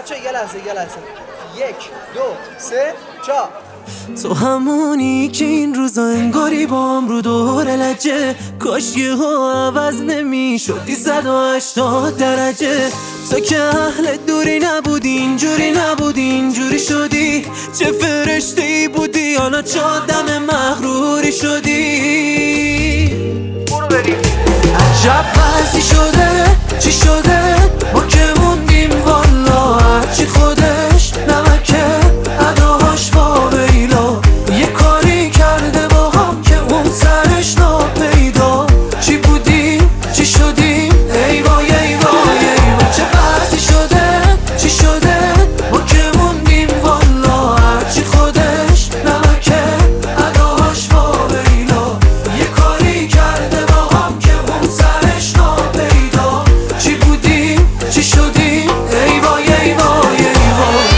بچه یه لحظه 1 2 3 4. تو همونی که این روزا انگاری بام رو دور لجه، کاش یه ها عوض نمی شدی 180 درجه. تو که اهل دوری نبودی، اینجوری نبودی، اینجوری شدی. چه فرشته ای بودی، حالا چه آدم مغروری شدی. برو بریم. عجب وضعی شده، چی شده؟ ما که موندیم والا، هرچی خودش نمکه اداهاش واویلا. یه کاری کرده با هم که اون سرش ناپیدا. چی بودیم، چی شدیم، ای وای ای وای ای وای. چه وضعی شده، چی شده؟ ما که موندیم والا، هرچی خودش نمکه اداهاش واویلا. یه کاری کرده با هم که اون سرش ناپیدا. چی بودیم، چی شدیم، ای وای ای وای ای وای.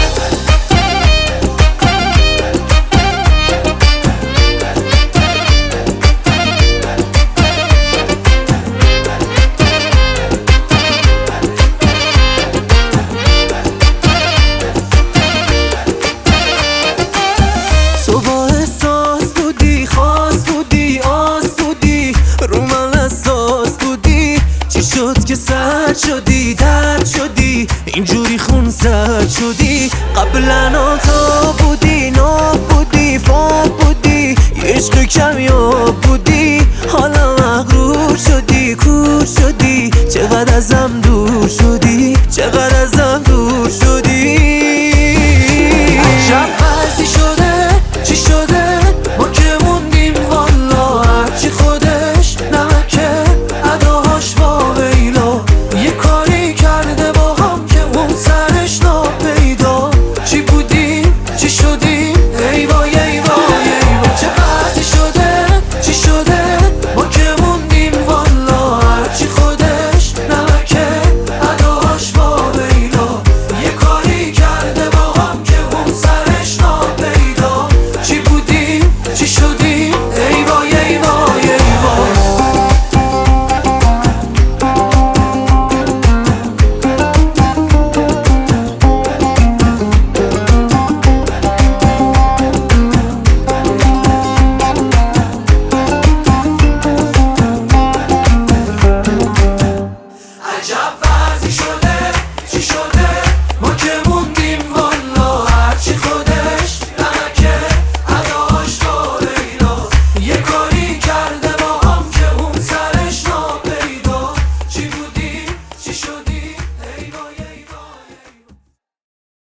تو با احساس بودی، خاص بودی، آس بودی، رو من اساس بودی. چی شد که سرد شدی، درد شدی، اینجوری خون سرد شدی. قبلا تا بودی، ناب بودی، فاب بودی، یه عشق کمیاب بودی. حالا مغرور شدی، کور شدی، چقدر ازم دور شدی، چقدر ازم دور شدی. عجب وضعی شده، چی شده؟ ما که موندیم والا، هرچی خودش نمکه اداهاش واویلا. یه کاری کرده با هم که اون سرش ناپیدا. چی بودیم، چی شدیم، ای وای ای وای ای وای. چه وضعی شده، چی شده؟ ما که موندیم والا، هرچی خودش نمکه اداهاش واویلا. یه کاری کرده با هم که اون سرش ناپیدا. چی بودیم، چی شدیم، ای وای ای وای ای وای. عجب وضعی شده.